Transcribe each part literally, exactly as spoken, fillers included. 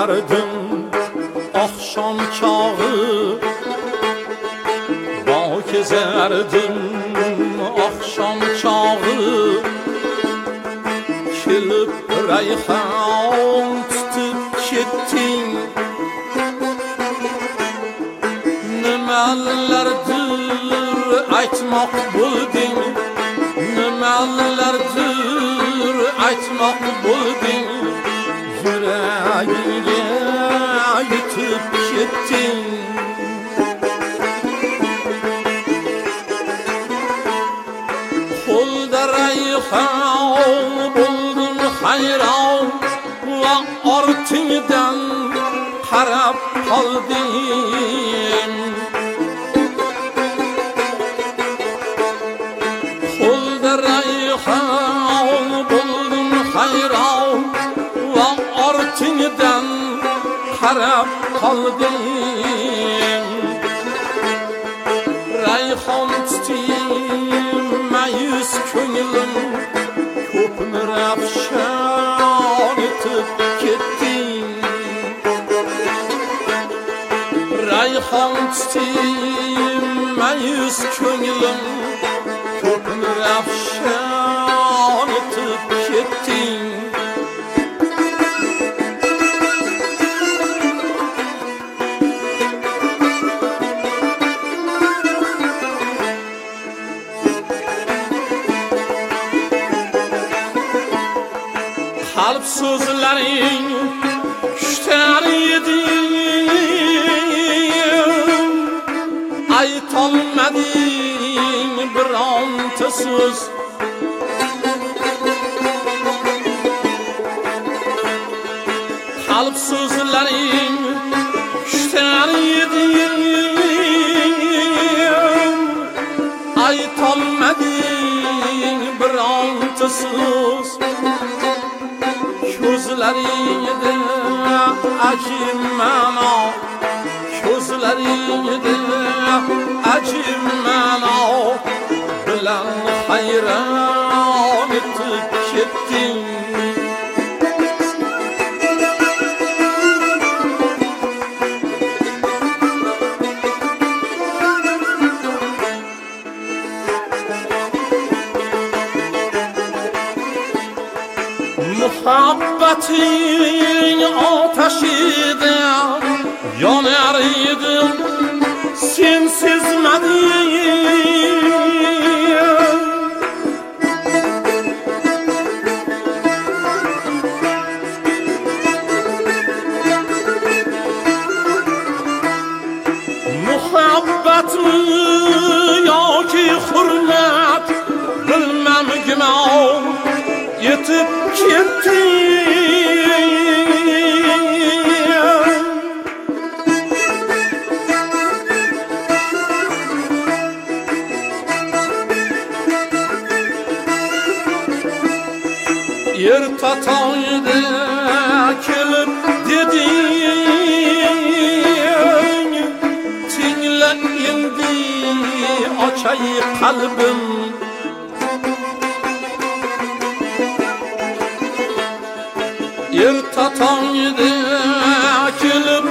gezerdim akşam çağı, bağ gezerdim akşam çağı, kelip rayhan tutup kettin. Nimalardir aytmoq bo'lding, nimalardir aytmoq bo'lding, yuragimga yetib ketding. Qo'lda rayhon bo'ldim hayron va ortingdan qarab qoldim. Qo'lda rayhon bo'ldim hayron va ortingdan qarab qoldim. Rayhon tutdim mayus ko'nglim, ko'pni ravshan etib ketding. Rayhon tutdim mayus ko'nglim, ko'pni ravshan etib ketding. Qalb so'zlaring kuchtar edi, aytolmading bironta so'z. Qalb so'zlaring kuchtar edi, aytolmading bironta so'z. Ko'zlaringda ajib ma'no, ko'zlaringda ajib ma'no bilan hayron etib ketding. Muhabbating ateşida yonar edim, sen sezmading. Muhabbatmi yoki hurmat bilmam gumon yetib ketding. Erta tongda kelib deding, tingla endi ochay qalbim. Erta tongda kelib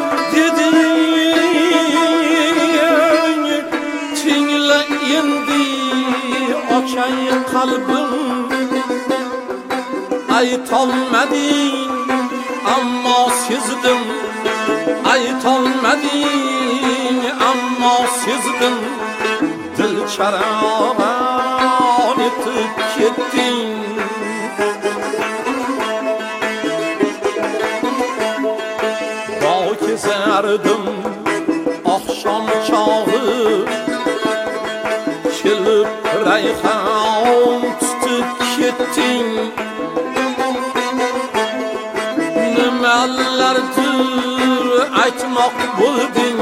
deding, tingla endi ochay qalbim. Aytolmading ammo sezdim, aytolmading ammo sezdim, dil charog'on etib ketding. Bağ gezerdim akşam çağı, kelib rayhon tutib ketding. Nimalardir aytmoq bo'lding,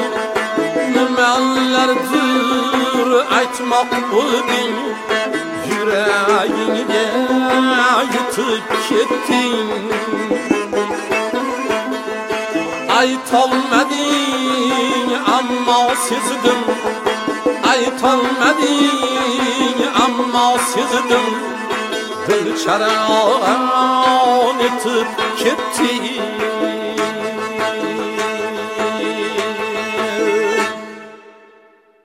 nimalardir aytmoq bo'lding, yuragimga yetib ketding. Aytolmading ammo sezdim, aytolmading ammo sezdim, dil charog'on etib ketding.